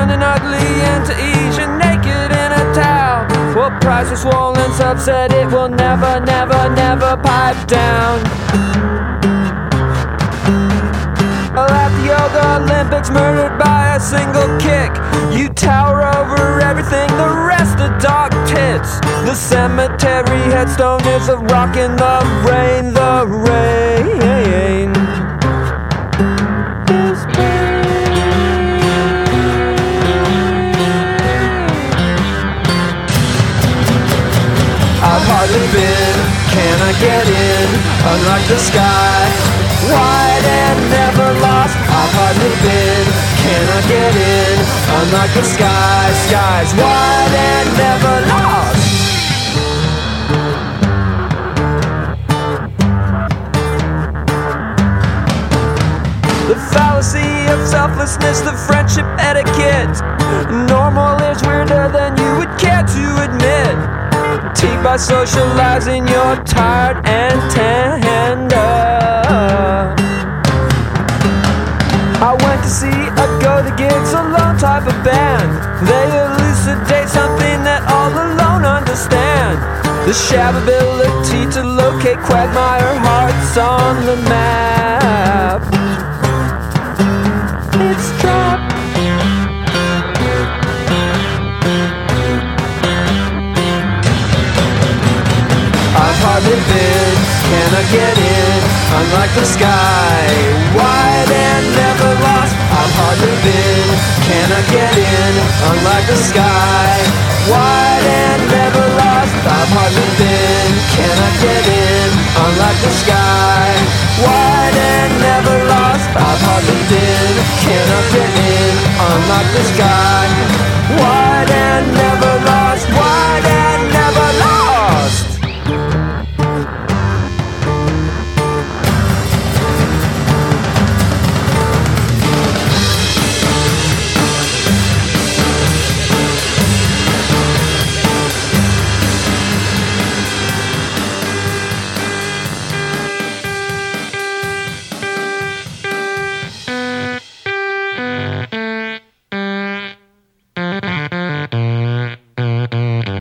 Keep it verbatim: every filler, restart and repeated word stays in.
turning ugly and to ease you naked in a towel. Well, price was swollen, sub said it will never, never, never pipe down. At the Yoga Olympics, murdered by a single kick. You tower over everything, the rest are dark pits. The cemetery headstone is a rock in the rain. The rain is pain. I've hardly been, can I get in? Unlike the sky, wide and never lost. I've hardly been, can I get in? Unlike the sky, skies wide and never lost. The fallacy of selflessness, the friendship etiquette. Normal is weirder than you would care to admit. Fatigued by socializing, you're tired and tender. I went to see a go-to-gigs alone type of band. They elucidate something that all alone understand. The shabability to locate quagmire hearts on the map. It's trapped. I've hardly been, can I get in? Unlike the sky, wide and never lost. I've hardly been, can I get in? Unlike the sky, wide and never lost. I've hardly been, can I get in? Unlike the sky, wide and never lost. I've hardly been, can I get in? Unlike the sky.